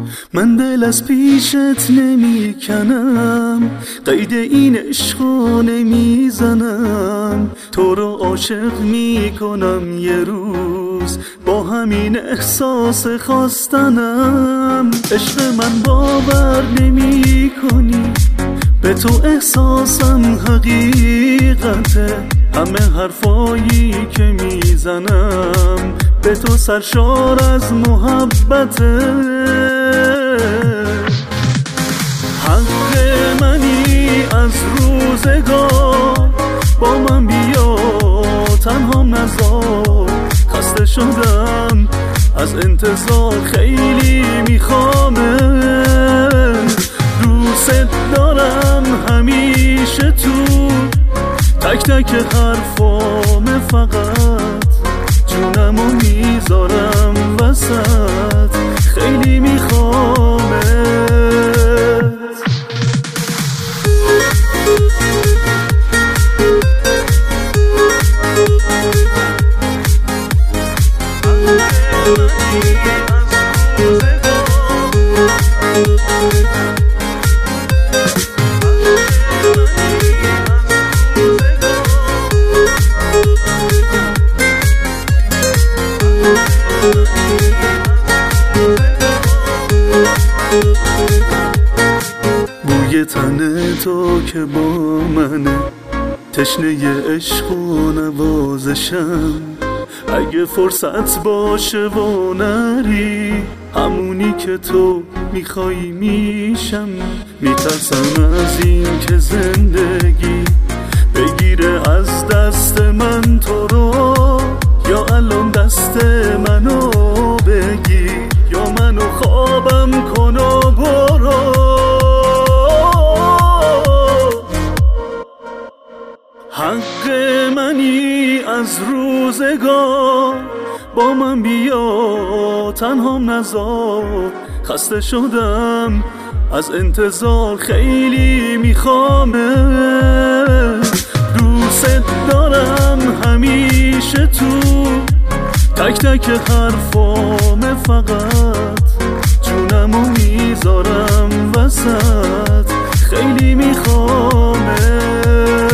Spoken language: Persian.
من دل از پیشت نمی کنم، قید این عشقو نمی زنم. تو رو عاشق می کنم یه روز، با همین احساس خواستنم. عشق من باور نمی کنی، به تو احساسم حقیقته. همه حرفایی که میزنم به تو سرشار از محبته. حق منی از روزگار، با من بیا تنهام نذار. خسته شدم از انتظار، خیلی میخوامت. دوست دارم همیشه تو تک تک حرفام، فقط جونمو میذارم وسط، خیلی میخوامت. بوی تن تو که با منه، تشنه عشق و نوازشم. اگه فرصت باشه و نری، همونی که تو میخوای میشم. میترسم از این که زندگی بگیره از دست من تو رو، یا الان دست منو بگیر، یا منو خوابم کن و برو. حق منی از روزگار، با من بیا تنهام نذار. خسته شدم از انتظار، خیلی میخوامت. دوست دارم همیشه تو تک تک حرفام، فقط جونمو میذارم وسط، خیلی میخوامت.